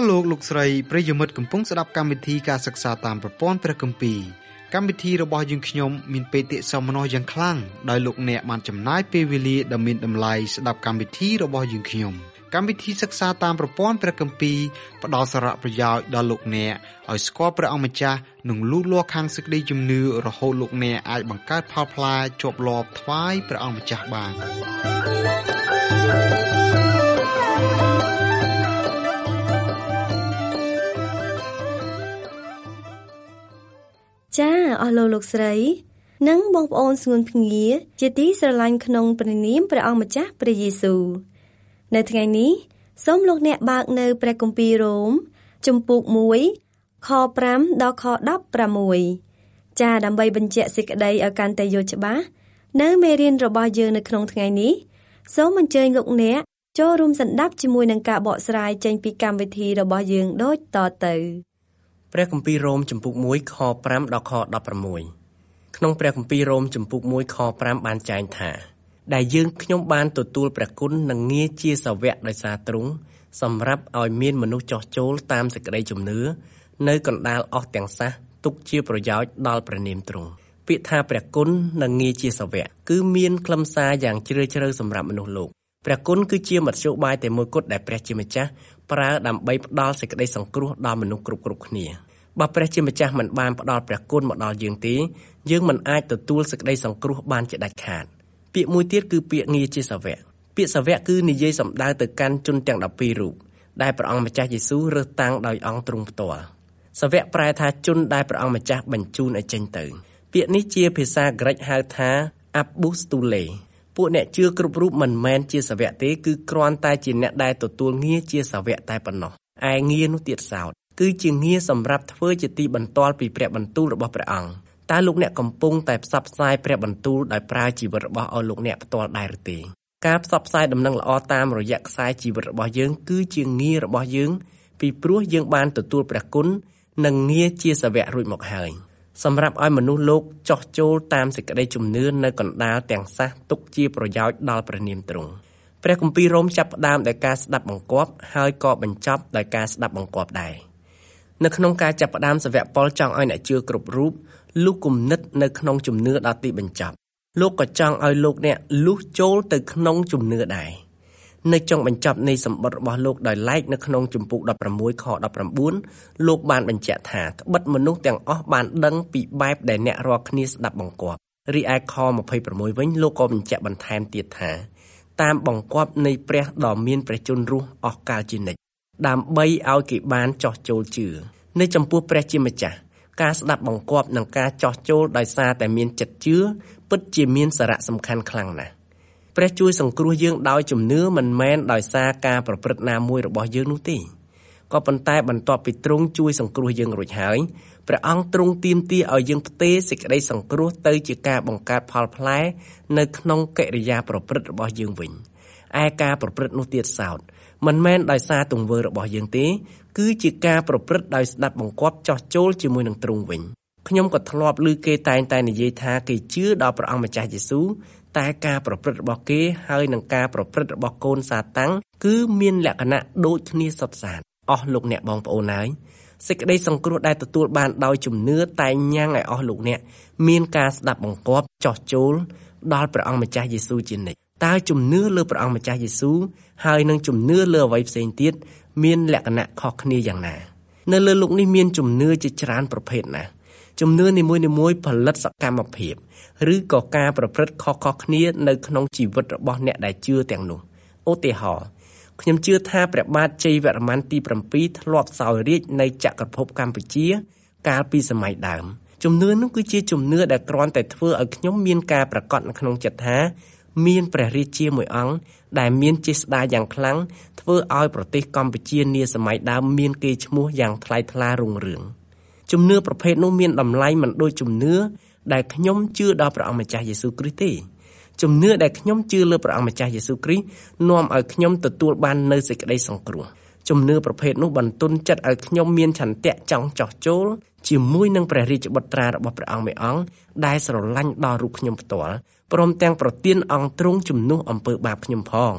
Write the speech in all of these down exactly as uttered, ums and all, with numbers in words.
លោកលោកស្រីប្រិយមិត្តកំពុងស្ដាប់កម្មវិធីការសិក្សាតាមប្រព័ន្ធព្រះគម្ពីរកម្មវិធីរបស់យើងខ្ញុំមានបេតិសោមនស្សយ៉ាងខ្លាំងដោយលោកអ្នកបានចំណាយពេលវេលាដ៏មានតម្លៃស្ដាប់កម្មវិធីរបស់យើងខ្ញុំកម្មវិធីសិក្សាតាមប្រព័ន្ធព្រះគម្ពីរផ្ដល់សារៈប្រយោជន៍ដល់លោកអ្នកឲ្យស្គាល់ព្រះអង្គម្ចាស់និងលូតលាស់ខាងសេចក្តីជំនឿរហូតលោកអ្នកអាចបង្កើតផលផ្លែជាប់លាប់ថ្វាយព្រះអង្គម្ចាស់បានចាអស់លោកលោកស្រីនិងបងប្អូនស្ងួនភ្ងាជាទីស្រឡាញ់ក្នុងព្រះនាមព្រះអង្គម្ចាស់ព្រះយេស៊ូវនៅថ្ងៃនេះសូមលោកអ្នកបើកនៅព្រះគម្ពីររ៉ូមជំពូកមួយខប្រាំដល់ខដប់ប្រាំមួយចាដើម្បីបញ្ជាក់សេចក្តីឲ្យកាន់តែយល់ច្បាស់នៅមេរៀនរបស់យើងនៅក្នុងថ្ងៃនេះសូមអញ្ជើញលោកអ្នកចូលរួមសន្តាប់ជាមួយនឹងការបកស្រាយចេញពីកម្មវិធីរបស់យើងដូចតទៅព្រះគម្ពីររ៉ូមជំពូកមួយខប្រាំដល់ខដប់ប្រាំមួយក្នុងព្រះគម្ពីររ៉ូមជំពូកមួយខប្រាំបានចែងថាដែលយើងខ្ញុំបានទទួលព្រះគុណនិងងារជាសាវកដោយសារទ្រង់សម្រាប់ឲ្យមានមនុស្សចោះចូលតាមសេចក្តីជំនឿនៅកណ្ដាលអស់ទាំងសះទុកជាប្រយោជន៍ដល់ព្រះនាមទ្រង់ពាក្យថាព្រះគុណនិងងារជាសាវកគឺមានខ្លឹមសារយ៉ាងជ្រាលជ្រៅសម្រាប់មនុស្សលោកព្រះគុណគឺជាមធ្យោបាយតែមួយគត់ដែលព្រះជាម្ចាស់ប្រើដើម្បីផ្ដល់សេចក្តីសង្គ្រោះដល់មនុស្សគ្រប់គ្រប់គ្នាបើព្រះជាម្ចាស់មិនបានផ្ដល់ព្រះគុណមកដល់យើងទេយើងមិនអាចទទួលសេចក្តីសង្គ្រោះបានជាដាច់ខាតពាក្យមួយទៀតគឺពាក្យងារជាសាវកពាក្យសាវកគឺនិយាយសំដៅទៅកាន់ជនទាំងដប់ពីររូបដែលព្រះអង្គម្ចាស់យេស៊ូវរើសតាំងដោយអង្គទ្រង់ផ្ទាល់សាវកប្រែថាជនដែលព្រះអង្គម្ចាស់បញ្ជូនឲ្យចេញទៅពាក្យនេះជាភាសាក្រិកហៅថា apostole ពួកអ្នកជឿគ្រប់រូបមិនមែនជាសាវកទេគឺគ្រាន់តែជាអ្នកដែលទទួលងារជាសាវកតែប៉ុណ្ណោះឯងារនោះទៀតសោតគឺជាងារសម្រាប់ធ្វើជាទីបន្ទាល់ពីព្រះបន្ទូលរបស់ព្រះអង្គតើលោកអ្នកកំពុងតែផ្សព្វផ្សាយព្រះបន្ទូលដោយប្រើជីវិតរបស់ឲ្យលោកអ្នកផ្ទាល់ដែរឬទេការផ្សព្វផ្សាយដំណឹងល្អតាមរយៈខ្សែជីវិតរបស់យើងគឺជាងាររបស់យើងពីព្រោះយើងបានទទួលព្រះគុណនិងងារជាសាវករួចមកហើយសម្រាប់ឲ្យមនុស្សលោកចោះចូលតាមសេចក្តីជំនឿនៅកណ្ដាលទាំងសះទុកជាប្រយោជន៍ដល់ព្រះនាមទ្រង់ព្រះគម្ពីររ៉ូមចាប់ផ្ដើមដោយការស្ដាប់បង្គាប់ហើយក៏បញ្ចប់ដោយការស្ដាប់បង្គាប់ដែរនៅក្នុងការចាប់ផ្ដើមសាវកប៉ុលចង់ឲ្យអ្នកជឿគ្រប់រូបលុះគំនិតនៅក្នុងជំនឿដល់ទីបញ្ចប់លោកក៏ចង់ឲ្យលោកអ្នកលុះចូលទៅក្នុងជំនឿដែរនៅចុងបញ្ចប់នៃសម្បត្តិរបស់លោកដោយឡែកនៅក្នុងជំពូកដប់ប្រាំមួយខដប់ប្រាំបួនលោកបានបញ្ជាក់ថាត្បិតមនុស្សទាំងអស់បានដឹងពីបែបដែលអ្នករាល់គ្នាស្ដាប់បង្គាប់រីឯខម្ភៃប្រាំមួយវិញលោកក៏បញ្ជាក់បន្ថែមទៀតថាតាមបង្គាប់នៃព្រះដ៏មានព្រះជន្មរស់អស់កលជានិច្ចដើម្បីឲ្យគេបានចោះចូលជឿនៅចំពោះព្រះជាម្ចាស់ការស្ដាប់បង្គាប់និងការចោះចូលដោយសារតែមានចិត្តជឿពិតជាមានសារៈសំខាន់ខ្លាំងណាស់ព្រះជួយសង្គ្រោះយើងដោយជំនឿមិនមែនដោយសារការប្រព្រឹត្តណាមួយរបស់យើងនោះទេក៏ប៉ុន្តែបន្ទាប់ពីទ្រង់ជួយសង្គ្រោះយើងរួចហើយព្រះអង្គទ្រង់ទាមទារឲ្យយើងផ្ទេរសេចក្តីសង្គ្រោះទៅជាការបង្កើតផលផ្លែនៅក្នុងកិរិយាប្រព្រឹត្តរបស់យើងវិញឯការប្រព្រឹត្តនោះទៀតសោតមិនមែនដោយសារទង្វើរបស់យើងទេគឺជាការប្រព្រឹត្តដោយស្ដាប់បង្គាប់ចោះចូលជាមួយនឹងទ្រង់វិញខ្ញុំក៏ធ្លាប់ឮគេតែងតែនិយាយថាគេជឿដល់ព្រះអង្គម្ចាស់យេស៊ូវតែការប្រព្រឹត្តរបស់គេហើយនឹងការប្រព្រឹត្តរបស់កូនសាតាំងគឺមានលក្ខណៈដូចគ្នាសុទ្ធសាធអស់លោកអ្នកបងប្អូនហើយសេចក្តីសង្គ្រោះដែលទទួលបានដោយជំនឿតែញ៉ាំងឲ្យអស់លោកអ្នកមានការស្ដាប់បង្គាប់ចោះចូលដល់ព្រះអង្គម្ចាស់យេស៊ូវជានិច្ចតើជំនឿលើព្រះអង្គម្ចាស់យេស៊ូវហើយនឹងជំនឿលើអ្វីផ្សេងទៀតមានលក្ខណៈខុសគ្នាយ៉ាងណានៅលើលោកនេះមានជំនឿជាច្រើនប្រភេទណាស់ជំនឿនីមួយៗផលិតសកម្មភាពឬក៏ការប្រព្រឹត្តខុសៗគ្នានៅក្នុងជីវិតរបស់អ្នកដែលជឿទាំងនោះឧទាហរណ៍ខ្ញុំជឿថាព្រះបាទជ័យវរ្ម័នទីប្រាំពីរធ្លាប់សោយរាជ្យនៅចក្រភពកម្ពុជាកាលពីសម័យដើមជំនឿនោះគឺជាជំនឿដែលគ្រាន់តែធ្វើឲ្យខ្ញុំមានការប្រកាសនៅក្នុងចិត្តថាមានព្រះរាជាមួយអង្គដែលមានចេស្តាយ៉ាងខ្លាំងធ្វើឲ្យប្រទេសកម្ពុជានាសម័យដើមមានកេរ្តិ៍ឈ្មោះយ៉ាងថ្លៃថ្លារុងរឿងជំនឿប្រភេទនោះមានតម្លៃមិនដូចជំនឿដែលខ្ញុំជឿដល់ព្រះអង្គម្ចាស់យេស៊ូវគ្រីស្ទទេជំនឿដែលខ្ញុំជឿលើព្រះអង្គម្ចាស់យេស៊ូវគ្រីស្ទនាំឲ្យខ្ញុំទទួលបាននូវសេចក្តីសង្គ្រោះជំនឿប្រភេទនោះបន្ទន់ចិត្តឲ្យខ្ញុំមានឆន្ទៈចង់ចោះចូលជាមួយនឹងព្រះរាជបុត្រារបស់ព្រះអង្គមេអង្គដែលស្រឡាញ់ដល់រូបខ្ញុំផ្ទាល់ព្រមទាំងប្រទានអង្គទ្រង់ជំនួសអំពើបាបខ្ញុំផង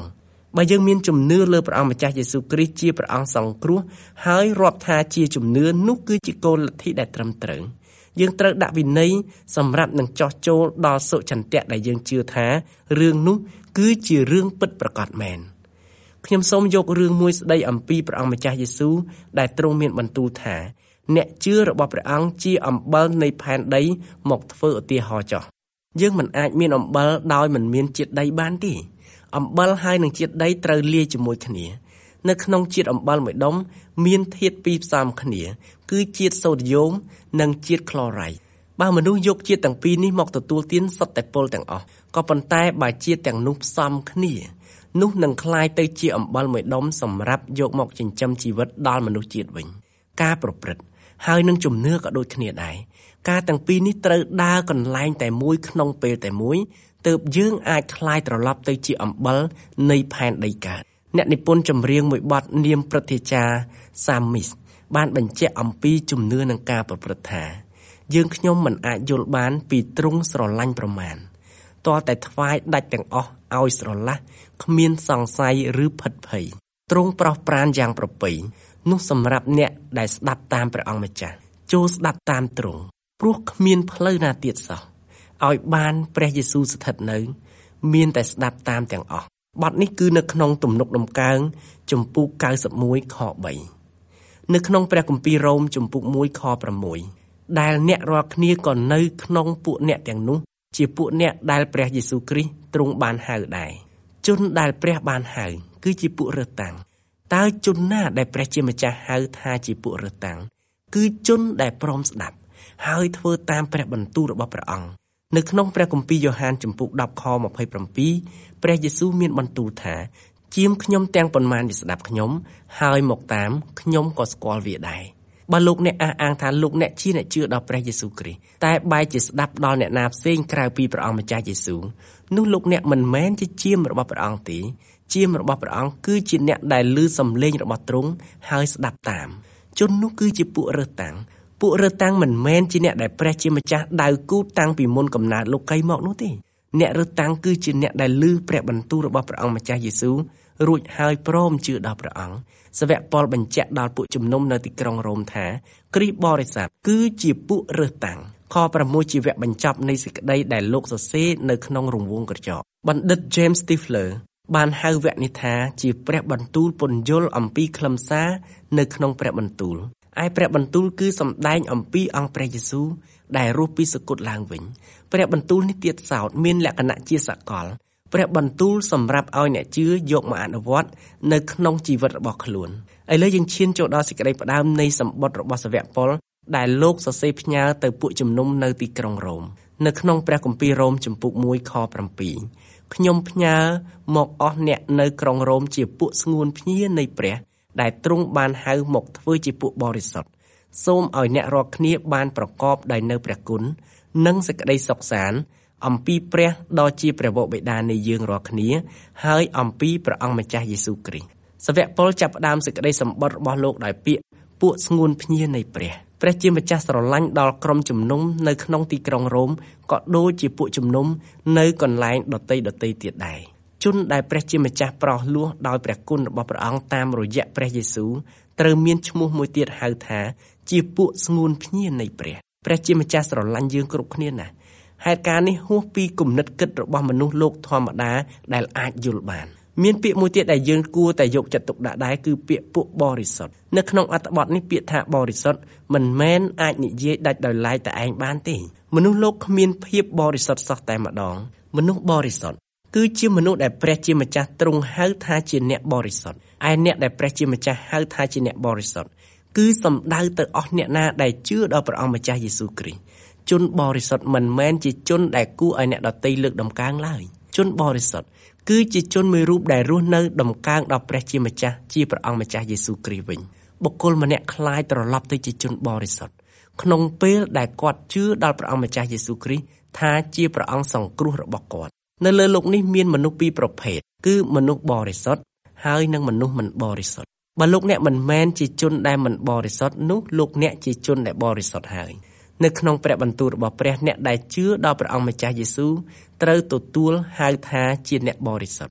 បើយើងមានជំនឿលើព្រះអង្គម្ចាស់យេស៊ូវគ្រីស្ទជាព្រះអង្គសង្គ្រោះហើយរាប់ថាជាជំនឿនោះគឺជាគោលលទ្ធិដែលត្រឹមត្រូវយើងត្រូវដាក់វិន័យសម្រាប់នឹងចោះចូលដល់សុចន្ទៈដែលយើងជឿថារឿងនោះគឺជារឿងពិតប្រាកដមែនខ្ញុំសូមយករឿងមួយស្ដីអំពីព្រះអង្គម្ចាស់យេស៊ូវដែលទ្រង់មានបន្ទូលថាអ្នកជឿរបស់ព្រះអង្គជាអំបិលនៃផែនដីមកធ្វើឧទាហរណ៍ចោះយើងមិនអាចមានអំបិលដោយមិនមានជាតិដីបានទេអំបិលហើយនឹងជាតិដីត្រូវលាយជាមួយគ្នានៅក្នុងជាតិអំបិលមួយដុំមានធាតុពីរផ្សំគ្នាគឺជាតិសូដ្យូមនិងជាតិក្លរ៉ៃតបើមនុស្សយកជាតិទាំងពីរនេះមកទទួលទានសុទ្ធតែពុលទាំងអស់ក៏ប៉ុន្តែបើជាតិទាំងនោះផ្សំគ្នានោះនឹងคล้ายទៅជាអំបិលមួយដុំសម្រាប់យកមកចិញ្ចឹមជីវិតដល់មនុស្សជាតិវិញការប្រព្រឹត្តហើយនឹងជំនឿក៏ដូចគ្នាដែរការទាំងពីរនេះត្រូវដើរកន្លែងតែមួយក្នុងពេលតែមួយទើបយើងអាចคล้ายត្រឡប់ទៅជាអំបិលនៃផែនដីកើតអ្នកនិពន្ធចម្រៀងមួយបទនាមព្រឹទ្ធាចារ្យសាមមីសបានបញ្ជាក់អំពីជំនឿនិងការប្រព្រឹត្តថាយើងខ្ញុំមិនអាចយល់បានពីទ្រង់ស្រឡាញ់ប្រមាណទាល់តែថ្វាយដាច់ទាំងអស់ឲ្យស្រឡះគ្មានសង្ស័យឬផិតភ័យទ្រង់ប្រោសប្រានយ៉ាងប្រពៃនោះសម្រាប់អ្នកដែលស្ដាប់តាមព្រះអង្គម្ចាស់ចូលស្ដាប់តាមទ្រង់ព្រោះគ្មានផ្លូវណាទៀតសោះឲ្យបានព្រះយេស៊ូវស្ថិតនៅមានតែស្ដាប់តាមទាំងអស់បទនេះគឺនៅក្នុងទំនុកដំកើងជំពូកកៅសិបមួយខបីនៅក្នុងព្រះគម្ពីររ៉ូមជំពូកមួយខប្រាំមួយដែលអ្នករាល់គ្នាក៏នៅក្នុងពួកអ្នកទាំងនោះជាពួកអ្នកដែលព្រះយេស៊ូវគ្រីស្ទទ្រង់បានហៅដែរជនដែលព្រះបានហៅគឺជាពួករើសតាំងតើជនណាដែលព្រះជាម្ចាស់ហៅថាជាពួករើសតាំងគឺជនដែលព្រមស្ដាប់ហើយធ្វើតាមព្រះបន្ទូលរបស់ព្រះអង្គនៅក្នុងព្រះគម្ពីរយ៉ូហានជំពូកដប់ខម្ភៃប្រាំពីរព្រះយេស៊ូវមានបន្ទូលថាជាមខ្ញុំទាំងប៉ុន្មានដែលស្ដាប់ខ្ញុំហើយមកតាមខ្ញុំក៏ស្គាល់វាដែរបើលោកអ្នកអះអាងថាលោកអ្នកជាអ្នកជឿដល់ព្រះយេស៊ូវគ្រីស្ទតែបែរជាស្ដាប់ដល់អ្នកណាផ្សេងក្រៅពីព្រះអង្គម្ចាស់យេស៊ូវនោះលោកអ្នកមិនមែនជាជាមរបស់ព្រះអង្គទេជាមរបស់ព្រះអង្គគឺជាអ្នកដែលឮសំឡេងរបស់ទ្រង់ហើយស្ដាប់តាមជននោះគឺជាពួករើសតាំងពួករើសតាំងមិនមែនជាអ្នកដែលព្រះជាម្ចាស់ដៅគូតាំងពីមុនកំណើតលោកីមកនោះទេអ្នករើសតាំងគឺជាអ្នកដែលឮព្រះបន្ទូលរបស់ព្រះអង្គម្ចាស់យេស៊ូវរួចហើយព្រមជឿដល់ព្រះអង្គសាវកប៉ុលបញ្ជាក់ដល់ពួកជំនុំនៅទីក្រុងរ៉ូមថាគ្រីស្ទបរិស័ទគឺជាពួករើសតាំងខប្រាំមួយជាវគ្គបញ្ចប់នៃសេចក្តីដែលលោកសរសេរនៅក្នុងរង្វង់ក្រចកបណ្ឌិត James Stifler បានហៅវគ្គនេះថាជាព្រះបន្ទូលពន្យល់អំពីខ្លឹមសារនៅក្នុងព្រះបន្ទូលឯព្រះបន្ទូលគឺសម្ដែងអំពីអង្គព្រះយេស៊ូវដែលរស់ពីសគត់ឡើងវិញព្រះបន្ទូលនេះទៀតសោតមានលក្ខណៈជាសកលព្រះបន្ទូលសម្រាប់ឲ្យអ្នកជឿយកមកអនុវត្តនៅក្នុងជីវិតរបស់ខ្លួនឥឡូវយើងឈានចូលដល់សេចក្តីផ្ដើមនៃសម្បត្តិរបស់សាវកប៉ុលដែលលោកសរសេរផ្ញើទៅពួកជំនុំនៅទីក្រុងរ៉ូមនៅក្នុងព្រះគម្ពីររ៉ូមជំពូកមួយខប្រាំពីរខ្ញុំផ្ញើមកអស់អ្នកនៅក្រុងរ៉ូមជាពួកស្ងួនភ្ញានៃព្រះដែលទ្រង់បានហៅមកធ្វើជាពួកបរិសុទ្ធសូមឲ្យអ្នករាល់គ្នាបានប្រកបដោយនៅព្រះគុណនិងសេចក្តីសុខសាន្តអំពីព្រះដ៏ជាព្រះវរបិតានៃយើងរាល់គ្នាហើយអំពីព្រះអង្គម្ចាស់យេស៊ូវគ្រីស្ទសាវកប៉ុលចាប់ផ្ដើមសេចក្តីសម្បត្តិរបស់លោកដោយពាក្យពួកស្ងួនភ្ញានៃព្រះព្រះជាម្ចាស់ស្រឡាញ់ដល់ក្រុមជំនុំនៅក្នុងទីក្រុងរ៉ូមក៏ដូចជាពួកជំនុំនៅកន្លែងដទៃដទៃទៀតដែរជនដែលព្រះជាម្ចាស់ប្រោសលោះដោយព្រះគុណរបស់ព្រះអង្គតាមរយៈព្រះយេស៊ូវត្រូវមានឈ្មោះមួយទៀតហៅថាជាពួកស្ងួនភ្ញានៃព្រះព្រះជាម្ចាស់ស្រឡាញ់យើងគ្រប់គ្នាណាស់ហេតុការណ៍នេះហួសពីគំនិតគិតរបស់មនុស្សលោកធម្មតាដែលអាចយល់បានមានពាក្យមួយទៀតដែលយើងគួរតែយកចិត្តទុកដាក់ដែរគឺពាក្យពួកបរិសុទ្ធនៅក្នុងអត្ថបទនេះពាក្យថាបរិសុទ្ធមិនមែនអាចនិយាយដាច់ដោយឡែកតែឯងបានទេមនុស្សលោកគ្មានភាពបរិសុទ្ធសោះតែម្ដងមនុស្សបរិសុទ្ធគឺជាមនុស្សដែលព្រះជាម្ចាស់ទ្រង់ហៅថាជាអ្នកបរិសុទ្ធឯអ្នកដែលព្រះជាម្ចាស់ហៅថាជាអ្នកបរិសុទ្ធគឺសំដៅទៅអស់អ្នកណាដែលជឿដល់ព្រះអង្គម្ចាស់យេស៊ូវគ្រីស្ទជនបរិសុទ្ធមិនមែនជាជនដែលគួរឲ្យអ្នកដទៃលើកដំកើងឡើយជនបរិសុទ្ធគឺជាជនមួយរូបដែលរស់នៅដំកើងដល់ព្រះជាម្ចាស់ជាព្រះអង្គម្ចាស់យេស៊ូវគ្រីស្ទវិញបុគ្គលម្នាក់คล้ายត្រឡប់ទៅជាជនបរិសុទ្ធក្នុងពេលដែលគាត់ជឿដល់ព្រះអង្គម្ចាស់យេស៊ូវគ្រីស្ទថាជាព្រះអង្គសង្គ្រោះរបស់គាត់នៅលើលោកនេះមានមនុស្សពីរប្រភេទគឺមនុស្សបរិសុទ្ធហើយនិងមនុស្សមិនបរិសុទ្ធបើលោកអ្នកមិនមែនជាជនដែលមិនបរិសុទ្ធនោះលោកអ្នកជាជនដែលបរិសុទ្ធហើយនៅក្នុងព្រះបន្ទូលរបស់ព្រះអ្នកដែលជឿដល់ព្រះអង្គម្ចាស់យេស៊ូវត្រូវទទួលហៅថាជាអ្នកបរិសុទ្ធ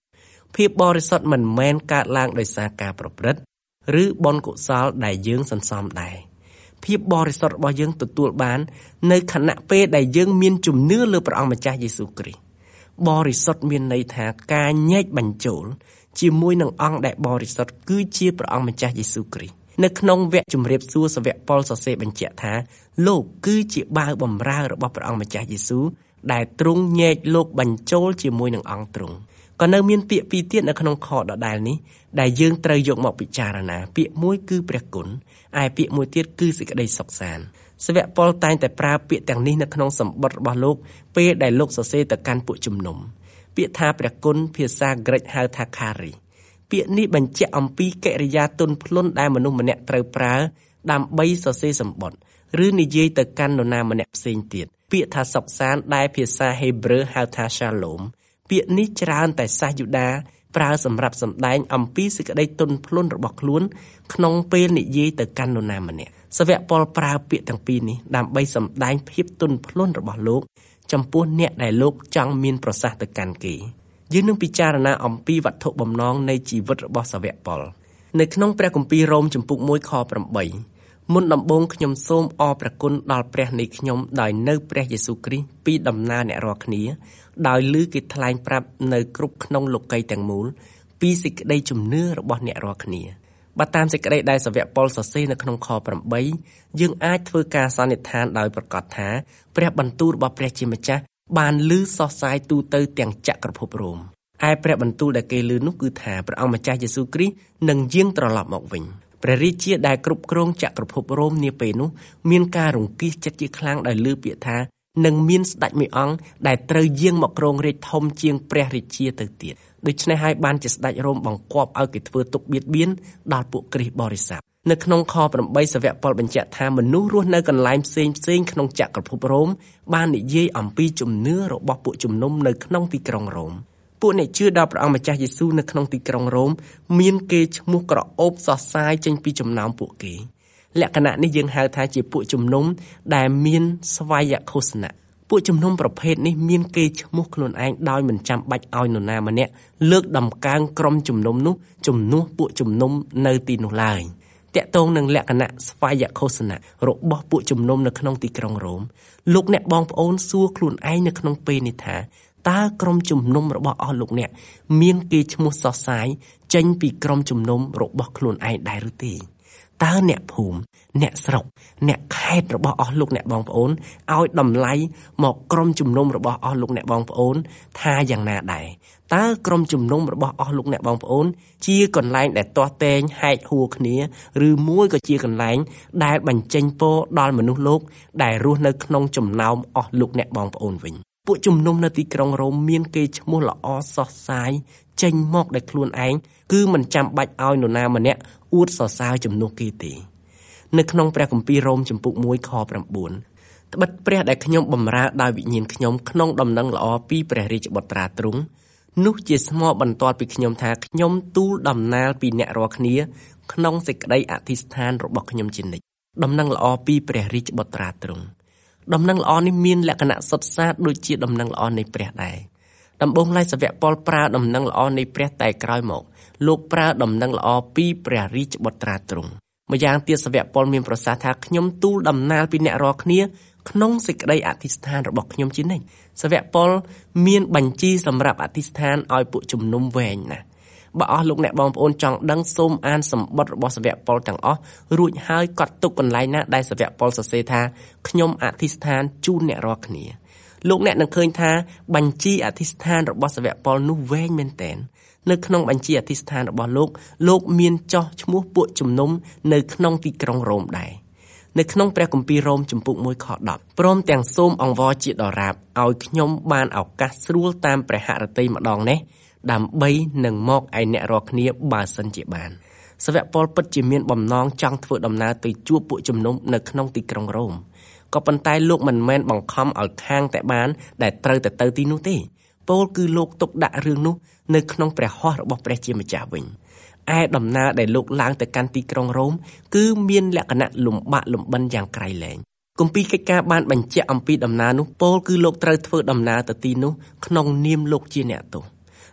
ភាពបរិសុទ្ធមិនមែនកើតឡើងដោយសារការប្រព្រឹត្តឬបុណ្យកុសលដែលយើងសន្សំដែរភាពបរិសុទ្ធរបស់យើងទទួលបាននៅខណៈពេលដែលយើងមានជំនឿលើព្រះអង្គម្ចាស់យេស៊ូវគ្រីស្ទបរិសុទ្ធមានន័យថាការញែកបញ្ចូលជាមួយនឹងអង្គដែលបរិសុទ្ធគឺជាព្រះអង្គម្ចាស់យេស៊ូវគ្រីស្ទនៅក្នុងវគ្គជម្រាបសួរសាវកប៉ុលសរសេរបញ្ជាក់ថាលោកគឺជាបាវបម្រើរបស់ព្រះអង្គម្ចាស់យេស៊ូវដែលទ្រង់ញែកលោកបញ្ចូលជាមួយនឹងអង្គទ្រង់ក៏នៅមានពាក្យពីរទៀតនៅក្នុងខដដែលនេះដែលយើងត្រូវយកមកពិចារណាពាក្យមួយគឺព្រះគុណឯពាក្យមួយទៀតគឺសេចក្តីសុខសាន្តសាវកប៉ុលតែងតែប្រើពាក្យទាំងនេះនៅក្នុងសម្បត្តិរបស់លោកពេលដែលលោកសរសេរទៅកាន់ពួកជំនុំពាក្យថាព្រះគុណភាសាក្រិកហៅថា Charis ពាក្យនេះបញ្ជាក់អំពីកិរិយាទន់ភ្លន់ដែលមនុស្សម្នាក់ត្រូវប្រើដើម្បីសរសេរសម្បត្តិឬនិយាយទៅកាន់នរណាម្នាក់ផ្សេងទៀតពាក្យថាសុខសាន្តដែលភាសាហេប្រឺហៅថា Shalom ពាក្យនេះច្រើនតែសាសយូដាប្រើសម្រាប់សម្ដែងអំពីសេចក្តីទន់ភ្លន់របស់ខ្លួនក្នុងពេលនិយាយទៅកាន់នរណាម្នាក់សាវកប៉ុលប្រើពាក្យទាំងពីរនេះដើម្បីសម្ដែងភាពទន់ភ្លន់របស់លោកចំពោះអ្នកដែលលោកចង់មានប្រសាសន៍ទៅកាន់គេយើងនឹងពិចារណាអំពីវត្ថុបំណងនៃជីវិតរបស់សាវកប៉ុលនៅក្នុងព្រះគម្ពីររ៉ូមជំពូកមួយខប្រាំបីមុនដំបូងខ្ញុំសូមអរព្រះគុណដល់ព្រះនៃខ្ញុំដោយនៅព្រះយេស៊ូវគ្រីស្ទពីដំណើរអ្នករាល់គ្នាដោយឮគេថ្លែងប្រាប់នៅគ្រប់ក្នុងលោកីយ៍ទាំងមូលពីសេចក្តីជំនឿរបស់អ្នករាល់គ្នាបើតាមសេចក្តីដែលសាវកប៉ុលសរសេរនៅក្នុងខប្រាំបីយើងអាចធ្វើការសន្និដ្ឋានដោយប្រកាសថាព្រះបន្ទូលរបស់ព្រះជាម្ចាស់បានឮសរសើរទូទៅទាំងចក្រភពរ៉ូមឯព្រះបន្ទូលដែលគេឮនោះគឺថាព្រះអង្គម្ចាស់យេស៊ូវគ្រីស្ទនឹងយាងត្រឡប់មកវិញព្រះរាជាដែលគ្រប់គ្រងចក្រភពរ៉ូមនាពេលនោះមានការរង្គៀសចិត្តជាខ្លាំងដោយឮពាក្យថានឹងមានស្ដេចមួយអង្គដែលត្រូវយាងមកគ្រងរាជធំជាងព្រះរាជាទៅទៀតដូច្នេះហើយបានជាស្ដេចរ៉ូមបង្គាប់ឲ្យគេធ្វើទុកបៀតបៀនដល់ពួកគ្រីស្ទបរិស័ទនៅក្នុងខប្រាំបីសាវកប៉ុលបញ្ជាក់ថាមនុស្សរស់នៅកន្លែងផ្សេងផ្សេងក្នុងចក្រភពរ៉ូមបាននិយាយអំពីជំនឿរបស់ពួកជំនុំនៅក្នុងទីក្រុងរ៉ូមពួកអ្នកជឿដល់ព្រះអង្គម្ចាស់យេស៊ូវនៅក្នុងទីក្រុងរ៉ូមមានគេឈ្មោះក្រអូបសរសើរចេញពីចំណោមពួកគេលក្ខណៈនេះយើងហៅថាជាពួកជំនុំដែលមានស្វយឃោសនៈពួកជំនុំប្រភេទនេះមានគេឈ្មោះខ្លួនឯងដោយមិនចាំបាច់ឲ្យនរណាម្នាក់លើកដំកើងក្រុមជំនុំនោះជំនួសពួកជំនុំនៅទីនោះឡើយតាក់ទងនឹងលក្ខណៈស្វយឃោសនៈរបស់ពួកជំនុំនៅក្នុងទីក្រុងរ៉ូមលោកអ្នកបងប្អូនសួរខ្លួនឯងនៅក្នុងពេលនេះថាតើក្រុមជំនុំរបស់អស់លោកអ្នកមានគេឈ្មោះសរសើរចេញពីក្រុមជំនុំរបស់ខ្លួនឯងដែរឬទេតើអ្នកភូមិអ្នកស្រុកអ្នកខេត្តរបស់អស់លោកអ្នកបងប្អូនឲ្យតម្លៃមកក្រុមជំនុំរបស់អស់លោកអ្នកបងប្អូនថាយ៉ាងណាដែរតើក្រុមជំនុំរបស់អស់លោកអ្នកបងប្អូនជាកន្លែងដែលទាស់តែងហែកហួរគ្នាឬមួយក៏ជាកន្លែងដែលបញ្ចេញពរដល់មនុស្សលោកដែលរស់នៅក្នុងចំណោមអស់លោកអ្នកបងប្អូនវិញពួកជំនុំនៅទីក្រុងរ៉ូមមានគេឈ្មោះល្អសោះសាយចេញមកដោយខ្លួនឯងគឺមិនចាំបាច់ឲ្យនរណាម្នាក់អួតសរសើរជំនួសគេទេនៅក្នុងព្រះគម្ពីររ៉ូមជំពូកមួយខប្រាំបួនត្បិតព្រះដែលខ្ញុំបម្រើដោយវិញ្ញាណខ្ញុំក្នុងដំណឹងល្អពីព្រះរាជបុត្រាទ្រង់នោះជាស្មោបន្ទាល់ពីខ្ញុំថាខ្ញុំទូលដំណើរពីអ្នករាល់គ្នាក្នុងសេចក្តីអធិស្ឋានរបស់ខ្ញុំជានិច្ចដំណឹងល្អពីព្រះរាជបុត្រាទ្រង់ដំណឹងល្អនេះមានលក្ខណៈសុទ្ធសាធដូចជាដំណឹងល្អនៃព្រះដែរដំបូងឡើយសាវកប៉ុលប្រើដំណឹងល្អនៃព្រះតែក្រោយមកលោកប្រើដំណឹងល្អពីព្រះរាជបុត្រាទ្រង់ម្យ៉ាងទៀតសាវកប៉ុលមានប្រសាសន៍ថាខ្ញុំទូលដំណើរពីអ្នករាល់គ្នាក្នុងសេចក្តីអធិស្ឋានរបស់ខ្ញុំជានិច្ចសាវកប៉ុលមានបញ្ជីសម្រាប់អធិស្ឋានឲ្យពួកជំនុំវែងណាស់បើអស់លោកអ្នកបងប្អូនចង់ដឹងសូមអានសម្បត្តិរបស់សាវកប៉ុលទាំងអស់រួចហើយកត់ទុកកន្លែងណាដែលសាវកប៉ុលសរសេរថាខ្ញុំអធិស្ឋានជូនអ្នករាល់គ្នាលោកអ្នកនឹងឃើញថាបញ្ជីអធិស្ឋានរបស់សាវកប៉ុលនោះវែងមែនទែននៅក្នុងបញ្ជីអធិស្ឋានរបស់លោកលោកមានចោះឈ្មោះពួកជំនុំនៅក្នុងទីក្រុងរ៉ូមដែរនៅក្នុងព្រះគម្ពីររ៉ូមជំពូកមួយខដប់ព្រមទាំងសូមអង្វរជាដរាបឲ្យខ្ញុំបានឱកាសស្រួលតាមព្រះហឫទ័យម្ដងនេះដើម្បីនឹងមកឯអ្នករាល់គ្នាបើសិនជាបានសាវកប៉ុលពិតជាមានបំណងចង់ធ្វើដំណើរទៅជួបពួកជំនុំនៅក្នុងទីក្រុងរ៉ូមក៏ប៉ុន្តែលោកមិនមែនបង្ខំឲ្យខាងតែបានដែលត្រូវតែទៅទីនោះទេពោលគឺលោកទុកដាក់រឿងនោះនៅក្នុងព្រះហស្ថរបស់ព្រះជាម្ចាស់វិញឯដំណើរដែលលោកឡើងទៅកាន់ទីក្រុងរ៉ូមគឺមានលក្ខណៈលំបាកលំបិនយ៉ាងក្រៃលែងគម្ពីរកិច្ចការបានបញ្ជាក់អំពីដំណើរនោះពោលគឺលោកត្រូវធ្វើដំណើរទៅទីនោះក្នុងនាមលោកជាអ្នកទោស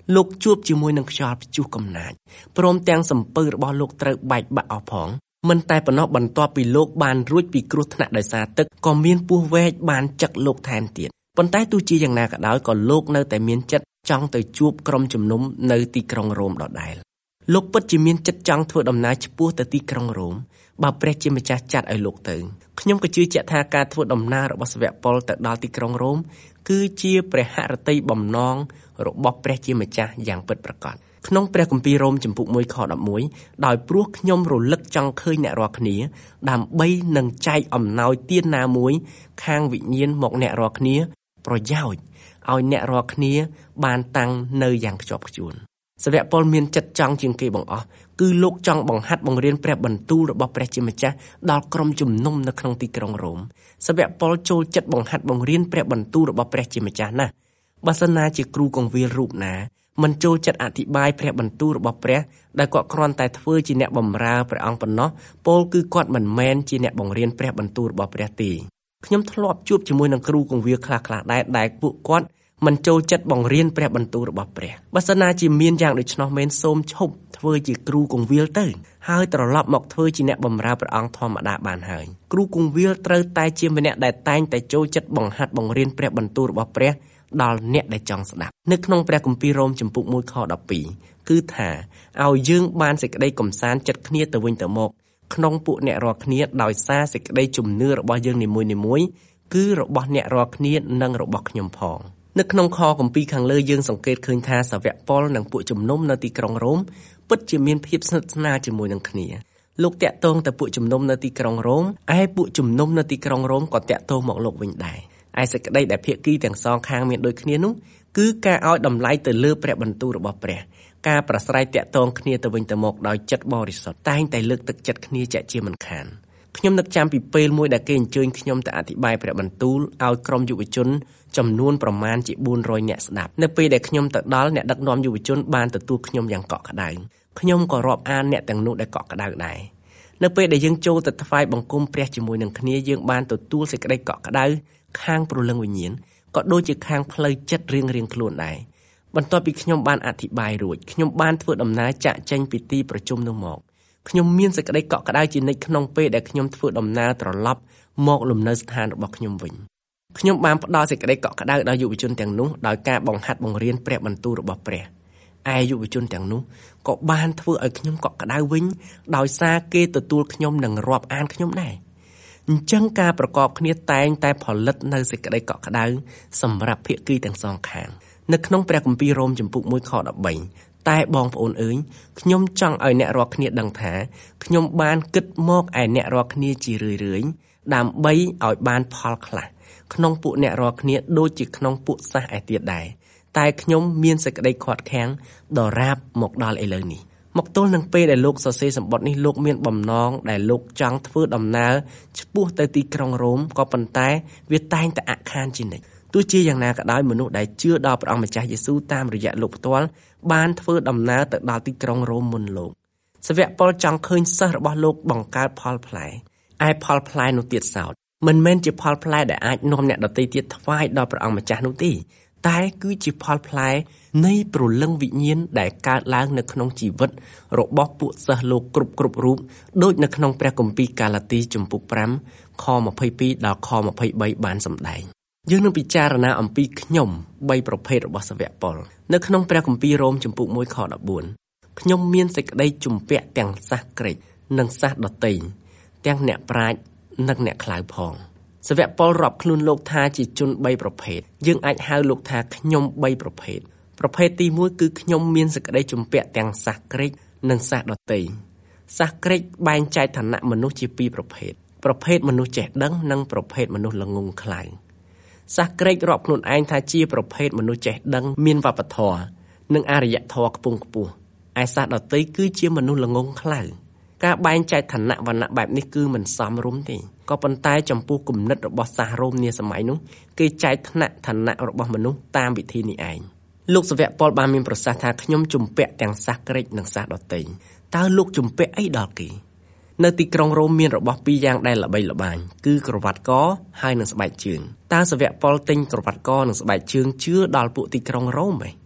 លោកជួបជាមួយនឹងខ្យល់ព្យុះកំណាចព្រមទាំងសំពៅរបស់លោកត្រូវបែកបាក់អស់ផងមិនតែប៉ុណ្ណោះបន្ទាប់ពីលោកបានរួចពីគ្រោះថ្នាក់ដោយសារទឹកក៏មានពស់វែកបានចឹកលោកថែមទៀតប៉ុន្តែទោះជាយ៉ាងណាក៏ដោយក៏លោកនៅតែមានចិត្តចង់ទៅជួបក្រុមជំនុំនៅទីក្រុងរ៉ូមដដែលលោកពិតជាមានចិត្តចង់ធ្វើដំណើរឆ្ពោះទៅទីក្រុងរ៉ូមបើព្រះជាម្ចាស់ចាត់ឲ្យលោកទៅខ្ញុំក៏ជឿជាក់ថាការធ្វើដំណើររបស់សាវកប៉ុលទៅដល់ទីក្រុងរ៉ូមគឺជាព្រះហឫទ័យបំណងរបស់ព្រះជាម្ចាស់យ៉ាងពិតប្រាកដក្នុងព្រះគម្ពីររ៉ូមចំពុកមួយខដប់មួយដោយព្រោះខ្ញុំរលឹកចង់ឃើញអ្នករាល់គ្នាដើម្បីនឹងចែកអំណោយទានណាមួយខាងវិញ្ញាណមកអ្នករាល់គ្នាប្រយោជន៍ឲ្យអ្នករាល់គ្នាបានតាំងនៅយ៉ាងខ្ជាប់ខ្ជួនសាវកប៉ុលមានចិត្តចង់ជាងគេបង្អស់គឺលោកចង់បង្ហាត់បង្រៀនព្រះបន្ទូលរបស់ព្រះជាម្ចាស់ដល់ក្រុមជំនុំនៅក្នុងទីក្រុងរ៉ូមសាវកប៉ុលចូលចិត្តបង្ហាត់បង្រៀនព្រះបន្ទូលរបស់ព្រះជាម្ចាស់ណាស់បើសិនណាជាគ្រូកងវិលរូបណាមិនចូលចិត្តអធិប្បាយព្រះបន្ទូលរបស់ព្រះដែលគាត់គ្រាន់តែធ្វើជាអ្នកបម្រើព្រះអង្គប៉ុណ្ណោះពោលគឺគាត់មិនមែនជាអ្នកបង្រៀនព្រះបន្ទូលរបស់ព្រះទេខ្ញុំធ្លាប់ជួបជាមួយនឹងគ្រូកងវិលខ្លះៗដែរដែលពួកគាត់មិនចូលចិត្តបង្រៀនព្រះបន្ទូលរបស់ព្រះបើសិនណាជាមានយ៉ាងដូច្នោះមែនសូមឈប់ធ្វើជាគ្រូកងវិលទៅហើយត្រឡប់មកធ្វើជាអ្នកបម្រើព្រះអង្គធម្មតាបានហើយគ្រូកងវិលត្រូវតែជាម្នាក់ដែលតែងតែចូលចិត្តបង្ហាត់បង្រៀនព្រះបន្ទូលរបស់ព្រះដល់អ្នកដែលចង់ស្ដាប់នៅក្នុងព្រះគម្ពីររ៉ូមចំពុកមួយខដប់ពីរគឺថាឲ្យយើងបានសេចក្តីកំសាន្តចិត្តគ្នាទៅវិញទៅមកក្នុងពួកអ្នករាល់គ្នាដោយសារសេចក្តីជំនឿរបស់យើងនីមួយៗគឺរបស់អ្នករាល់គ្នានិងរបស់ខ្ញុំផងនៅក្នុងខគម្ពីរខាងលើយើងសង្កេតឃើញថាសាវកប៉ុលនិងពួកជំនុំនៅទីក្រុងរ៉ូមពិតជាមានភាពស្និទ្ធស្នាលជាមួយនឹងគ្នាលោកតាក់ទងទៅពួកជំនុំនៅទីក្រុងរ៉ូមឯពួកជំនុំនៅទីក្រុងរ៉ូមក៏តាក់ទងមកលោកវិញដែរឯសេចក្តីដែលភាគីទាំងសងខាងមានដូចគ្នានោះគឺការឲ្យតម្លៃទៅលើព្រះបន្ទូលរបស់ព្រះការប្រស្រ័យតាក់ទងគ្នាទៅវិញទៅមកដោយចិត្តបរិសុទ្ធតែងតែលើកទឹកចិត្តគ្នាជាជាមិនខានខ្ញុំនឹកចាំពីពេលមួយដែលគេអញ្ជើញខ្ញុំទៅអធិប្បាយព្រះបន្ទូលឲ្យក្រុមយុវជនចំនួនប្រមាណជាបួនរយនាក់ស្ដាប់នៅពេលដែលខ្ញុំទៅដល់អ្នកដឹកនាំយុវជនបានទទួលខ្ញុំយ៉ាងកក់ក្ដៅខ្ញុំក៏រាប់អានអ្នកទាំងនោះដែលកក់ក្ដៅដែរនៅពេលដែលយើងចូលទៅថ្វាយបង្គំព្រះជាមួយនឹងគ្នាយើងបានទទួលសេចក្តីកក់ក្ដៅខាងព្រលឹងវិញ្ញាណក៏ដូចជាខាងផ្លូវចិត្តរៀងរៀងខ្លួនដែរបន្ទាប់ពីខ្ញុំបានអធិប្បាយរួចខ្ញុំបានធ្វើដំណើរចាក់ចេញពីទីប្រជុំនោះមកខ្ញុំមានសេចក្តីកក់ក្ដៅជានិច្ចក្នុងពេលដែលខ្ញុំធ្វើដំណើរត្រឡប់មកលំនៅស្ថានរបស់ខ្ញុំវិញខ្ញុំបានផ្ដល់សេចក្តីកក់ក្ដៅដល់យុវជនទាំងនោះដោយការបង្ហាត់បង្រៀនព្រះបន្ទូលរបស់ព្រះឯយុវជនទាំងនោះក៏បានធ្វើឲ្យខ្ញុំកក់ក្ដៅវិញដោយសារគេទទួលខ្ញុំនិងរាប់អានខ្ញុំដែរអញ្ចឹងការប្រកបគ្នាតែងតែផលិតនៅសេចក្តីកក់ក្ដៅសម្រាប់ភាគីទាំងសងខាងនៅក្នុងព្រះគម្ពីររ៉ូមចំពុកមួយខដប់បីតែបងប្អូនអើយខ្ញុំចង់ឲ្យអ្នករាល់គ្នាដឹងថាខ្ញុំបានគិតមកឯអ្នករាល់គ្នាជារឿយៗដើម្បីឲ្យបានផលខ្លះក្នុងពួកអ្នករាល់គ្នាដូចជាក្នុងពួកសាសឯទៀតដែរតែខ្ញុំមានសេចក្តីខាត់ខាំងដរាបមកដល់ឥឡូវនេះមកទល់នឹងពេលដែលលោកសរសេរសម្បត្តិនេះលោកមានបំណងដែលលោកចង់ធ្វើដំណើរឆ្ពោះទៅទីក្រុងរ៉ូមក៏ប៉ុន្តែវាតែងតែអាក់ខានជានិច្ចទោះជាយ៉ាងណាក៏ដោយមនុស្សដែលជឿដល់ព្រះអង្គម្ចាស់យេស៊ូវតាមរយៈលោកផ្ទាល់បានធ្វើដំណើរទៅដល់ទីក្រុងរ៉ូមមុនលោកសាវកប៉ុលចង់ឃើញសិស្សរបស់លោកបង្កើតផលផ្លែឯផលផ្លែនោះទៀតសោតមិនមែនជាផលផ្លែដែលអាចនាំអ្នកដទៃទៀតថ្វាយដល់ព្រះអង្គម្ចាស់នោះទេតែគឺជាផលផ្លែនៃព្រលឹងវិញ្ញាណដែលកើតឡើងនៅក្នុងជីវិតរបស់ពួកសិស្សលោកគ្រប់គ្រប់រូបដូចនៅក្នុងព្រះគម្ពីរកាឡាទីចំពុកប្រាំខម្ភៃពីរដល់ខម្ភៃបីបានសម្ដែងយើងនឹងពិចារណាអំពីខ្ញុំបីប្រភេទរបស់សាវកប៉ុលនៅក្នុងព្រះគម្ពីររ៉ូមចំពុកមួយខដប់បួនខ្ញុំមានសេចក្តីជំពាក់ទាំងសាសក្រិចនិងសាសដតីទាំងអ្នកប្រាជ្ញនិងអ្នកខ្លៅផងសាវកប៉ុលរាប់ខ្លួនលោកថាជាជនបីប្រភេទយើងអាចហៅលោកថាខ្ញុំបីប្រភេទប្រភេទទីមួយគឺខ្ញុំមានសេចក្តីជំពាក់ទាំងសាសក្រិចនិងសាសដតីសាសក្រិចបែងចែកឋានៈមនុស្សជាពីរប្រភេទប្រភេទមនុស្សចេះដឹងនិងប្រភេទមនុស្សល្ងង់ខ្លៅសាសក្រិចរាប់ខ្លួនឯងថាជាប្រភេទមនុស្សចេះដឹងមានវប្បធម៌និងអរិយធម៌ខ្ពង់ខ្ពស់ឯសាសដតីគឺជាមនុស្សល្ងង់ខ្លៅការបែងចែកឋានៈវណ្ណៈបែបនេះគឺមិនសមរម្យទេក៏ប៉ុន្តែចំពោះគំនិតរបស់សាសរ៉ូមនាសម័យនោះគេចែកឋានៈឋានៈរបស់មនុស្សតាមវិធីនេះឯងលោកសាវកប៉ុលបានមានប្រសាសន៍ថាខ្ញុំជំពាក់ទាំងសាសក្រិចនិងសាសដតីតើលោកជំពាក់អីដល់គេនៅទីក្រុងរ៉ូមមានរបស់ពីរយ៉ាងដែលល្បីល្បាញគឺក្រវ៉ាត់កហើយនិងស្បែកជើងតើសាវកប៉ុលទិញក្រវ៉ាត់កនិងស្បែកជើងជឿដល់ពួកទីក្រុងរ៉ូមទេ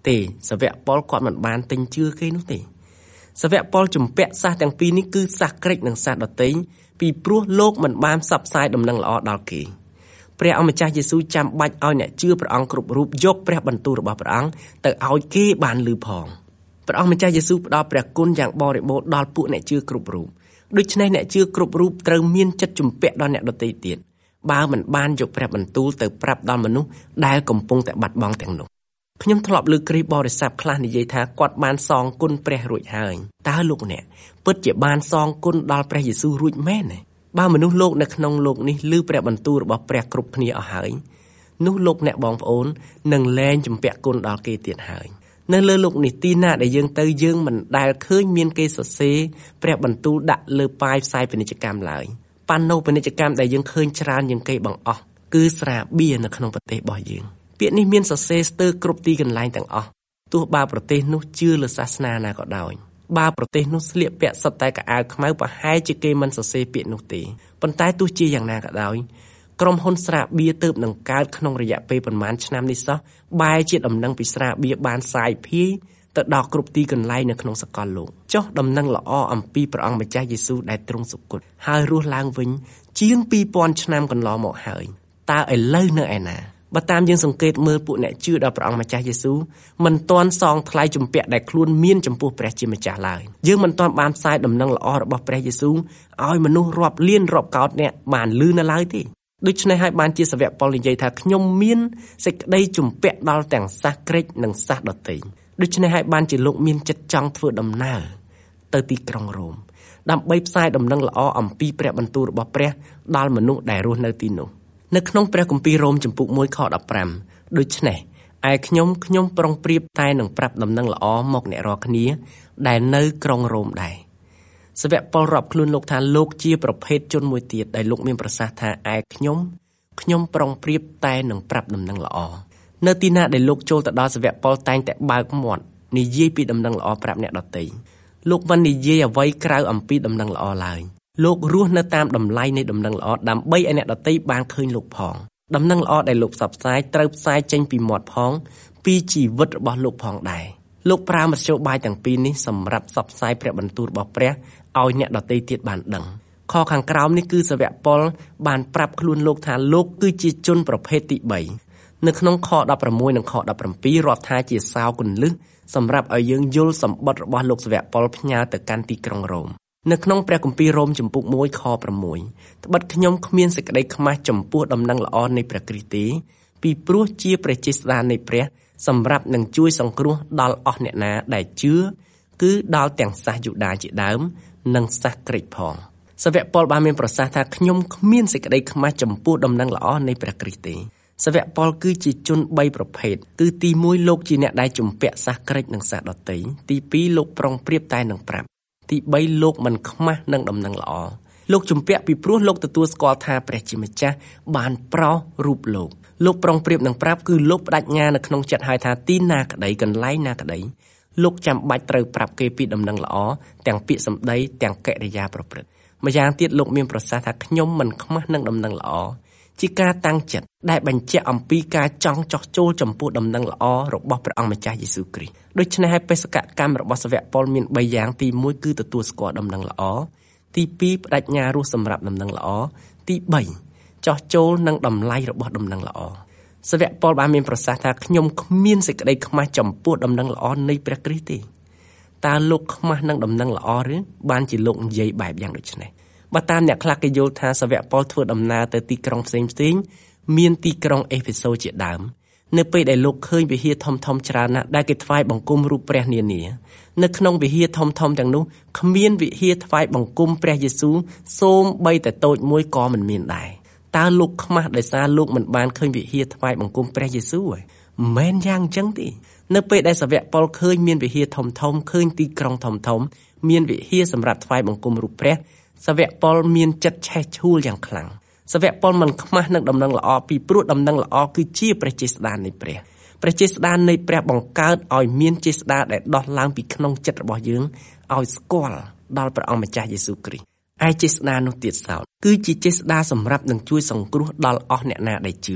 ទេសាវកប៉ុលគាត់មិនបានទិញជឿគេនោះទេសាវកប៉ុលជំពាក់សាសទាំងពីរនេះគឺសាសក្រិចនិងសាសដទៃពីព្រោះលោកមិនបានផ្សព្វផ្សាយដំណឹងល្អដល់គេព្រះអង្គម្ចាស់យេស៊ូវចាំបាច់ឲ្យអ្នកជឿព្រះអង្គគ្រប់រូបយកព្រះបន្ទូលរបស់ព្រះអង្គទៅឲ្យគេបានឮផងព្រះអង្គម្ចាស់យេស៊ូវផ្ដល់ព្រះគុណយ៉ាងបរិបូរណ៍ដល់ពួកអ្នកជឿគ្រប់រូបដូច្នេះអ្នកជឿគ្រប់រូបត្រូវមានចិត្តជំពាក់ដល់អ្នកដទៃទៀតបើមិនបានយកព្រះបន្ទូលទៅប្រាប់ដល់មនុស្សដែលកំពុងតែបាត់បង់ទាំងនោះខ្ញុំធ្លាប់លើគ្រីស្ទបរិស័ទខ្លះនិយាយថាគាត់បានសងគុណព្រះរួចហើយតើលោកអ្នកពិតជាបានសងគុណដល់ព្រះយេស៊ូវរួចមែនទេបើមនុស្សលោកនៅក្នុងលោកនេះឮព្រះបន្ទូលរបស់ព្រះគ្រប់គ្នាអស់ហើយនោះលោកអ្នកបងប្អូននឹងលែងជំពាក់គុណដល់គេទៀតហើយនៅលើលោកនេះទីណាដែលយើងទៅយើងមិនដែលឃើញមានគេសរសេរព្រះបន្ទូលដាក់លើប៉ាយផ្សាយពាណិជ្ជកម្មឡើយប៉ាណូពាណិជ្ជកម្មដែលយើងឃើញច្រើនជាងគេបង្អស់គឺស្រាបៀរនៅក្នុងប្រទេសរបស់យើងពាក្យនេះមានសរសេរស្ទើរគ្រប់ទីកន្លែងទាំងអស់ទោះបើប្រទេសនោះជឿលើសាសនាណាក៏ដោយបើប្រទេសនោះស្លៀកពាក់សុទ្ធតែកៅអៅខ្មៅប្រហែលជាគេមិនសរសេរពាក្យនោះទេប៉ុន្តែទោះជាយ៉ាងណាក៏ដោយក្រុមហ៊ុនស្រាបៀរទើបនឹងកើតក្នុងរយៈពេលប្រមាណឆ្នាំនេះសោះបែរជាដំណឹងពីស្រាបៀរបានសាយភាយទៅដល់គ្រប់ទីកន្លែងនៅក្នុងសកលលោកចុះដំណឹងល្អអំពីព្រះអង្គម្ចាស់យេស៊ូវដែលទ្រង់សុគតហើយរស់ឡើងវិញជាងពីរពាន់ឆ្នាំកន្លងមកហើយតើឥឡូវនៅឯណាបើតាមយើងសង្កេតមើលពួកអ្នកជឿដល់ព្រះអង្គម្ចាស់យេស៊ូវមិនទាន់សងថ្លៃជំពាក់ដែលខ្លួនមានចំពោះព្រះជាម្ចាស់ឡើយយើងមិនទាន់បានផ្សាយដំណឹងល្អរបស់ព្រះយេស៊ូវឲ្យមនុស្សរាប់លានរាប់កោតអ្នកបានឮនៅឡើយទេដូច្នេះហើយបានជាសាវកប៉ុលនិយាយថាខ្ញុំមានសេចក្តីជំពាក់ដល់ទាំងសាសក្រិចនិងសាសដទៃដូច្នេះហើយបានជាលោកមានចិត្តចង់ធ្វើដំណើរទៅទីក្រុងរ៉ូមដើម្បីផ្សាយដំណឹងល្អអំពីព្រះបន្ទូលរបស់ព្រះដល់មនុស្សដែលរស់នៅទីនោះនៅក្នុងព្រះគម្ពីររ៉ូមចំពុកមួយខដប់ប្រាំដូច្នេះឯខ្ញុំខ្ញុំប្រុងប្រៀបតែនឹងប្រាប់ដំណឹងល្អមកអ្នករាល់គ្នាដែលនៅក្រុងរ៉ូមដែរសាវកប៉ុលរាប់ខ្លួនលោកថាលោកជាប្រភេទជនមួយទៀតដែលលោកមានប្រសាសន៍ថាឯខ្ញុំខ្ញុំប្រុងប្រៀបតែនឹងប្រាប់ដំណឹងល្អនៅទីណាដែលលោកចូលទៅដល់សាវកប៉ុលតែងតែបើកមាត់និយាយពីដំណឹងល្អប្រាប់អ្នកដទៃលោកមិននិយាយអ្វីក្រៅអំពីដំណឹងល្អឡើយលោករស់នៅតាមតម្លៃនៃដំណឹងល្អដើម្បីឲ្យអ្នកដទៃបានឃើញលោកផងដំណឹងល្អដែលលោកផ្សព្វផ្សាយត្រូវផ្សាយចេញពីមាត់ផងពីជីវិតរបស់លោកផងដែរលោកប្រើមធ្យោបាយទាំងពីរនេះសម្រាប់ផ្សព្វផ្សាយព្រះបន្ទូលរបស់ព្រះឲ្យអ្នកដទៃទៀតបានដឹងខខាងក្រោមនេះគឺសាវកប៉ុលបានប្រាប់ខ្លួនលោកថាលោកគឺជាជនប្រភេទទីបីនៅក្នុងខដប់ប្រាំមួយនិងខដប់ប្រាំពីររាប់ថាជាសោគន្លឹះសម្រាប់ឲ្យយើងយល់សម្បត្តិរបស់លោកសាវកប៉ុលផ្ញើទៅកាន់ទីក្រុងរ៉ូមនៅក្នុងព្រះគម្ពីររ៉ូមចំពុកមួយខប្រាំមួយត្បិតខ្ញុំគ្មានសេចក្តីខ្មាស់ចំពោះដំណឹងល្អនៃព្រះគ្រីស្ទទេពីព្រោះជាព្រះចេស្តានៃព្រះសម្រាប់នឹងជួយសង្គ្រោះដល់អស់អ្នកណាដែលជឿគឺដល់ទាំងសាសយូដាជាដើមនិងសាសក្រិចផងសាវកប៉ុលបានមានប្រសាសន៍ថាខ្ញុំគ្មានសេចក្តីខ្មាស់ចំពោះដំណឹងល្អនៃព្រះគ្រីស្ទទេសាវកប៉ុលគឺជាជនបីប្រភេទគឺទីមួយលោកជាអ្នកដែលជំពាក់សាសក្រិចនិងសាសដទៃទីពីរលោកប្រុងប្រៀបតែនឹងប្រាប់ទីបីលោកមិនខ្មាស់នឹងដំណឹងល្អលោកជំពាក់ពីព្រោះលោកទទួលស្គាល់ថាព្រះជាម្ចាស់បានប្រោសរូបលោកលោកប្រុងប្រៀបនឹងប្រាប់គឺលោកបដិញ្ញានៅក្នុងចិត្តហើយថាទីណាក្តីកន្លែងណាក្តីលោកចាំបាច់ត្រូវប្រាប់គេពីដំណឹងល្អទាំងពាក្យសម្ដីទាំងកិរិយាប្រព្រឹត្តម្យ៉ាងទៀតលោកមានប្រសាសន៍ថាខ្ញុំមិនខ្មាស់នឹងដំណឹងល្អជាការតាំងចិត្តដែលបញ្ជាក់អំពីការចង់ចោះចូលចំពោះដំណឹងល្អរបស់ព្រះអង្គម្ចាស់យេស៊ូវគ្រីស្ទដូច្នេះហើយបេសកកម្មរបស់សាវកប៉ុលមានបីយ៉ាងទីមួយគឺទទួលស្គាល់ដំណឹងល្អទីពីរបដិញ្ញារស់សម្រាប់ដំណឹងល្អទីបីចោះចូលនឹងតម្លៃរបស់ដំណឹងល្អសាវកប៉ុលបានមានប្រសាសន៍ថាខ្ញុំគ្មានសេចក្តីខ្មាស់ចំពោះដំណឹងល្អនៃព្រះគ្រីស្ទទេតើលោកខ្មាស់នឹងដំណឹងល្អឬបានជាលោកនិយាយបែបយ៉ាងដូចនេះបើតាមអ្នកខ្លះគេយល់ថាសាវកប៉ុលធ្វើដំណើរទៅទីក្រុងផ្សេងផ្សេងមានទីក្រុងអេភេសូជាដើមនៅពេលដែលលោកឃើញវិហារធំធំច្រើនណាស់ដែលគេថ្វាយបង្គំរូបព្រះនានានៅក្នុងវិហារធំធំទាំងនោះគ្មានវិហារថ្វាយបង្គំព្រះយេស៊ូវសូម្បីតែតូចមួយក៏មិនមានដែរតើលោកខ្មាស់ដោយសារលោកមិនបានឃើញវិហារថ្វាយបង្គំព្រះយេស៊ូវទេមិនមែនយ៉ាងអញ្ចឹងទេនៅពេលដែលសាវកប៉ុលឃើញមានវិហារធំធំឃើញទីក្រុងធំធំមានវិហារសម្រាប់ថ្វាយបង្គំរូបព្រះសាវកប៉ុលមានចិត្តឆេះឆួលយ៉ាងខ្លាំងសាវកប៉ុលមិនខ្មាស់នឹងដំណឹងល្អពីព្រោះដំណឹងល្អគឺជាព្រះចេស្តានៃព្រះព្រះចេស្តានៃព្រះបង្កើតឲ្យមានចេស្តាដែលដោះឡើងពីក្នុងចិត្តរបស់យើងឲ្យស្គាល់ដល់ព្រះអង្គម្ចាស់យេស៊ូវគ្រីស្ទឯចេស្តានោះទៀតសោតគឺជាចេស្តាសម្រាប់នឹងជួយសង្គ្រោះដល់អស់អ្នកណាដែលជឿ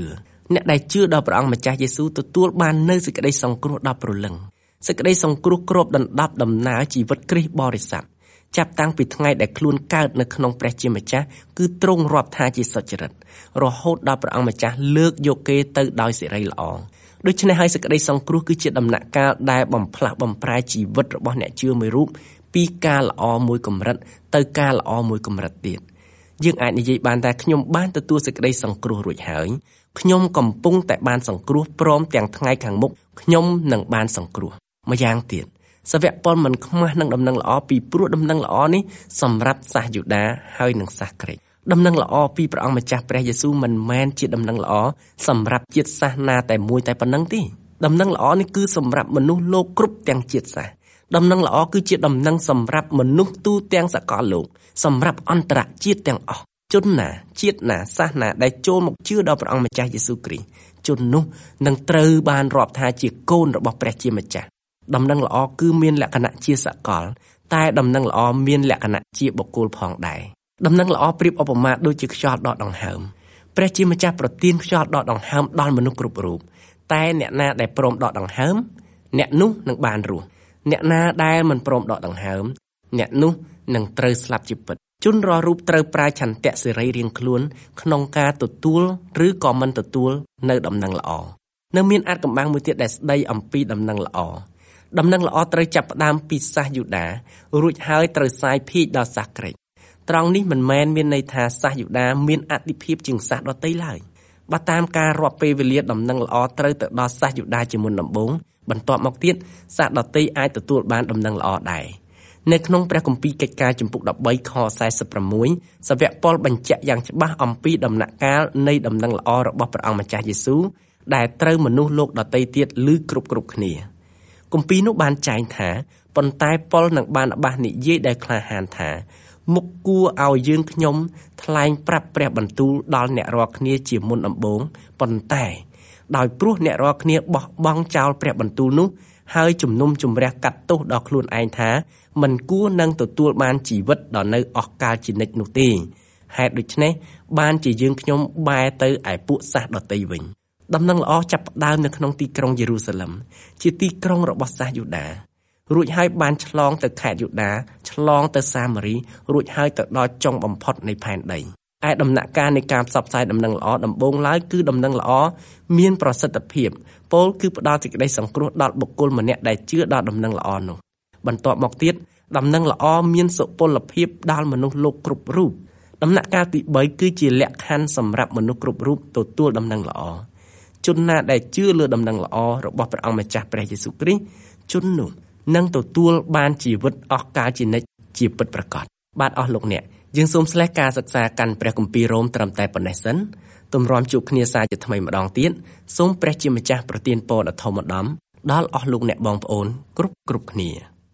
អ្នកដែលជឿដល់ព្រះអង្គម្ចាស់យេស៊ូវទទួលបាននូវសេចក្តីសង្គ្រោះដល់ព្រលឹងសេចក្តីសង្គ្រោះគ្របដណ្ដប់ដំណើរជីវិតគ្រីស្ទបរិស័ទចាប់តាំងពីថ្ងៃដែលខ្លួនកើតនៅក្នុងព្រះជាម្ចាស់គឺទ្រង់រាប់ថាជាសុចរិតរហូតដល់ព្រះអង្គម្ចាស់លើកយកគេទៅដោយសេរីល្អដូច្នេះហើយសេចក្តីសង្គ្រោះគឺជាដំណាក់កាលដែលបំផ្លាស់បំប្រែជីវិតរបស់អ្នកជឿមួយរូបពីការល្អមួយកម្រិតទៅការល្អមួយកម្រិតទៀតយើងអាចនិយាយបានថាខ្ញុំបានទទួលសេចក្តីសង្គ្រោះរួចហើយខ្ញុំកំពុងតែបានសង្គ្រោះព្រមទាំងថ្ងៃខាងមុខខ្ញុំនឹងបានសង្គ្រោះម្យ៉ាងទៀតសាវកប៉ុលមិនខ្មាស់នឹងដំណឹងល្អពីព្រោះដំណឹងល្អនេះសម្រាប់សាសយូដាហើយនិងសាសក្រិកដំណឹងល្អពីព្រះអង្គម្ចាស់ព្រះយេស៊ូវមិនមែនជាដំណឹងល្អសម្រាប់ជាតិសាសន៍ណាតែមួយតែប៉ុណ្្នឹងទេដំណឹងល្អនេះគឺសម្រាប់មនុស្សលោកគ្រប់ទាំងជាតិសាសន៍ដំណឹងល្អគឺជាដំណឹងសម្រាប់មនុស្សទូទាំងសកលលោកសម្រាប់អន្តរជាតិទាំងអស់ជនណាជាតិណាសាសនាដែលចូលមកជឿដល់ព្រះអង្គម្ចាស់យេស៊ូវគ្រីស្ទជននោះនឹងត្រូវបានរាប់ថាជាកូនរបស់ព្រះជាម្ចាស់ដំណឹងល្អគឺមានលក្ខណៈជាសកលតែដំណឹងល្អមានលក្ខណៈជាបុគ្គលផងដែរដំណឹងល្អប្រៀបឧបមាដូចជាខ្យល់ដកដង្ហើមព្រះជាម្ចាស់ប្រទានខ្យល់ដកដង្ហើមដល់មនុស្សគ្រប់រូបតែអ្នកណាដែលព្រមដកដង្ហើមអ្នកនោះនឹងបានរស់អ្នកណាដែលមិនព្រមដកដង្ហើមអ្នកនោះនឹងត្រូវស្លាប់ជាពិតជនរាល់រូបត្រូវប្រើឆន្ទៈសេរីរៀងខ្លួនក្នុងការទទួលឬក៏មិនទទួលនៅដំណឹងល្អនៅមានអាចកំបាំងមួយទៀតដែលស្ដីអំពីដំណឹងល្អដំណឹងល្អត្រូវចាប់ផ្ដើមពីសាសយូដារួចហើយត្រូវសាយភាជដល់សាសក្រិកត្រង់នេះមិនមែនមានន័យថាសាសយូដាមានអធិភាពជាងសាសដទៃឡើយបើតាមការរាប់ពេលវេលាដំណឹងល្អត្រូវទៅដល់សាសយូដាជាមុនដំបូងបន្ទាប់មកទៀតសាសដទៃអាចទទួលបានដំណឹងល្អដែរនៅក្នុងព្រះគម្ពីរកិច្ចការជំពូកដប់បីខសែសិបប្រាំមួយសាវកប៉ុលបញ្ជាក់យ៉ាងច្បាស់អំពីដំណាក់កាលនៃដំណឹងល្អរបស់ព្រះអង្គម្ចាស់យេស៊ូវដែលត្រូវមនុស្សលោកដទៃទៀតឮគ្រប់គ្រប់គ្នាគម្ពីរនោះបានចែងថាប៉ុន្តែប៉ុលនឹងបានអបាសនិយាយដែលក្លាហានថាមុខគួរឲ្យយើងខ្ញុំថ្លែងប្រាប់ព្រះបន្ទូលដល់អ្នករាល់គ្នាជាមុនដំបូងប៉ុន្តែដោយព្រោះអ្នករាល់គ្នាបោះបង់ចោលព្រះបន្ទូលនោះហើយជំនុំជម្រះកាត់ទោសដល់ខ្លួនឯងថាមិនគួរនឹងទទួលបានជីវិតដល់នៅអស់កលជានិច្ចនោះទេហេតុដូច្នេះបានជាយើងខ្ញុំបែរទៅឯពួកសាសដទៃវិញដំណឹងល្អចាប់ផ្ដើមនៅក្នុងទីក្រុងយេរូសាឡិមជាទីក្រុងរបស់សាសយូដារួចហើយបានឆ្លងទៅខេត្តយូដាឆ្លងទៅសាមារីរួចហើយទៅដល់ចុងបំផុតនៃផែនដីឯដំណាក់កាលនៃការផ្សព្វផ្សាយដំណឹងល្អដំបូងឡើយគឺដំណឹងល្អមានប្រសិទ្ធភាពពោលគឺផ្ដល់សេចក្តីសង្គ្រោះដល់បុគ្គលម្នាក់ដែលជឿដល់ដំណឹងល្អនោះបន្ទាប់មកទៀតដំណឹងល្អមានសុពលភាពដល់មនុស្សលោកគ្រប់រូបដំណាក់កាលទីបីគឺជាលក្ខខណ្ឌសម្រាប់មនុស្សគ្រប់រូបទទួលដំណឹងល្អជនណាដែលជឿលើដំណឹងល្អរបស់ព្រះអង្គម្ចាស់ព្រះយេស៊ូវគ្រីស្ទជននោះនឹងទទួលបានជីវិតអស់កលជានិច្ចជាពិតប្រាកដបាទអស់លោកអ្នកយើងសូមស្លេះការសិក្សាកាន់ព្រះគម្ពីររ៉ូមត្រឹមតែប៉ុណ្ណេះសិនទម្រាំជួបគ្នាសាជាថ្មីម្ដងទៀតសូមព្រះជាម្ចាស់ប្រទានពរដ៏ធំម្ដុំដល់អស់លោកអ្នកបងប្អូនគ្រប់គ្រប់គ្នា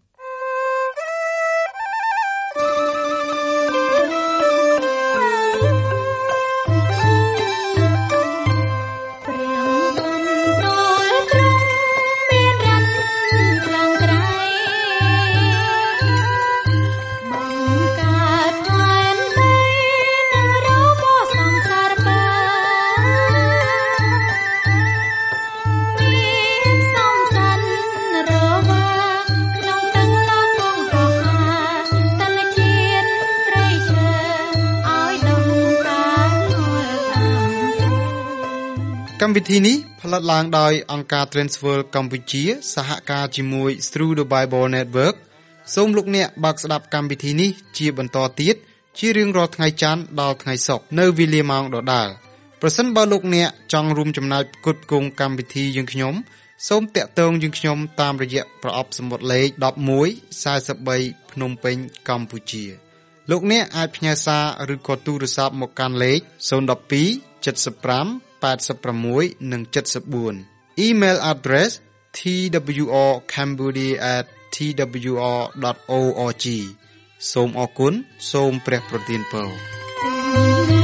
កម្មវិធីនេះផលិតឡើងដោយអង្គការ Transworld កម្ពុជាសហការជាមួយ Through the Bible Network សូមលោកអ្នកបើកស្ដាប់កម្មវិធីនេះជាបន្តទៀតជារៀងរាល់ថ្ងៃច័ន្ទដល់ថ្ងៃសុក្រនៅវេលាម៉ោងដដែលប្រសិនបើលោកអ្នកចង់រួមចំណែកផ្គត់ផ្គង់កម្មវិធីយើងខ្ញុំសូមតាក់ទងយើងខ្ញុំតាមរយៈប្រអប់សំបុត្រលេខដប់មួយ សែនបី ភ្នំពេញកម្ពុជាលោកអ្នកអាចផ្ញើសារឬក៏ទូរស័ព្ទមកកាន់លេខศูนย์ หนึ่ง สอง เจ็ด ห้า แปด หก និង เจ็ด สี่ Email address t w r cambodia at t w r dot org សូមអរគុណសូមព្រះប្រទានពរ